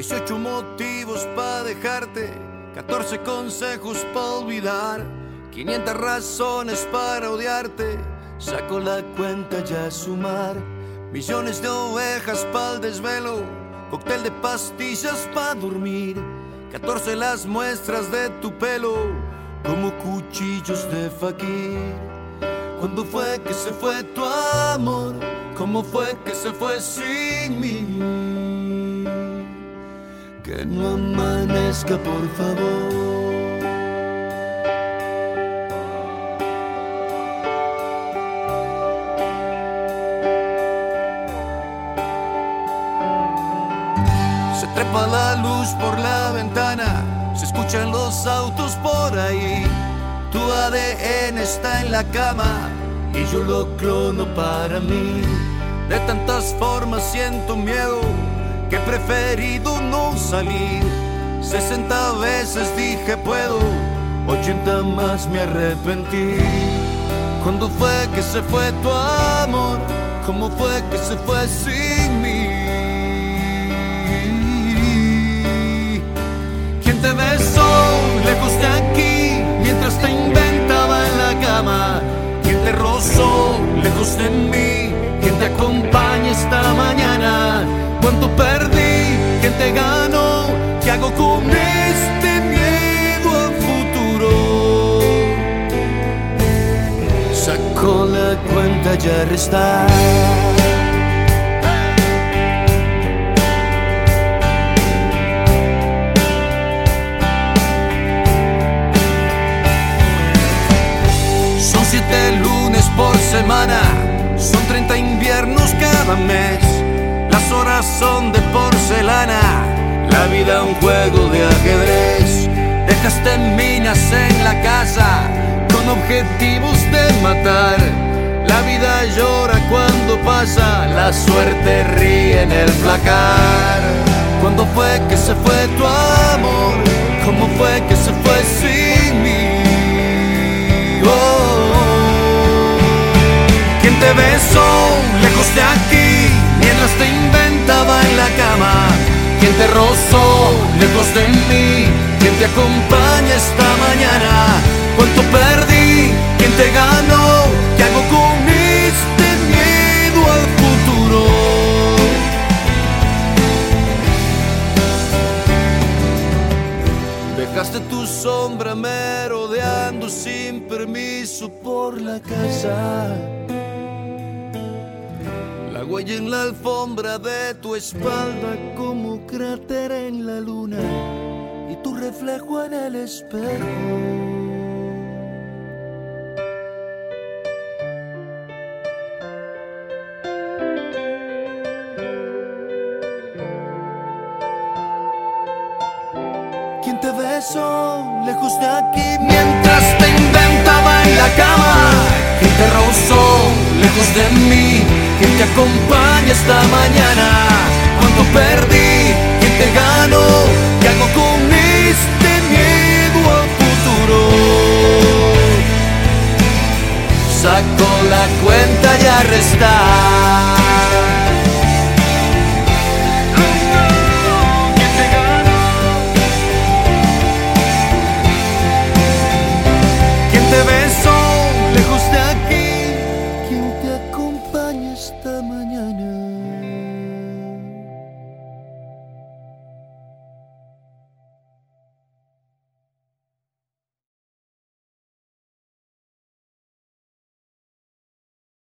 18 motivos para dejarte, 14 consejos para olvidar, 500 razones para odiarte. Saco la cuenta ya a sumar, millones de ovejas para el desvelo, cóctel de pastillas para dormir, 14 las muestras de tu pelo, como cuchillos de fakir. ¿Cuándo fue que se fue tu amor? ¿Cómo fue que se fue sin mí? Que no amanezca, por favor. Se trepa la luz por la ventana, se escuchan los autos por ahí. Tu ADN está en la cama y yo lo clono para mí. De tantas formas siento miedo que he preferido no salir. 60 veces dije puedo, 80 más me arrepentí. ¿Cuándo fue que se fue tu amor? ¿Cómo fue que se fue sin mí? ¿Quién te besó lejos de aquí mientras te inventaba en la cama? ¿Quién te rozó lejos de mí? ¿Quién te acompaña esta mañana? ¿Cuánto perdí? ¿Quién te ganó? ¿Qué hago con este miedo al futuro? Saco la cuenta ya restar. Son 7 lunes por semana, son 30 inviernos cada mes. Las horas son de porcelana, la vida un juego de ajedrez. Dejaste minas en la casa con objetivos de matar. La vida llora cuando pasa, la suerte ríe en el placar. ¿Cuándo fue que se fue tu amor? ¿Cómo fue que se fue sin mí? ¿Quién te besó lejos de aquí mientras te inventaba en la cama? ¿Quién te rozó lejos de mí? ¿Quién te acompaña esta mañana? ¿Cuánto perdí? ¿Quién te ganó? ¿Qué hago con este miedo al futuro? Dejaste tu sombra merodeando sin permiso por la casa. La huella en la alfombra de tu espalda como cráter en la luna y tu reflejo en el espejo. ¿Quién te besó lejos de aquí mientras te inventaba en la cama? ¿Quién te rozó lejos de mí? ¿Quién te acompaña esta mañana? ¿Cuánto perdí? ¿Quién te ganó? ¿Qué hago con este miedo al futuro? Saco la cuenta y a restar.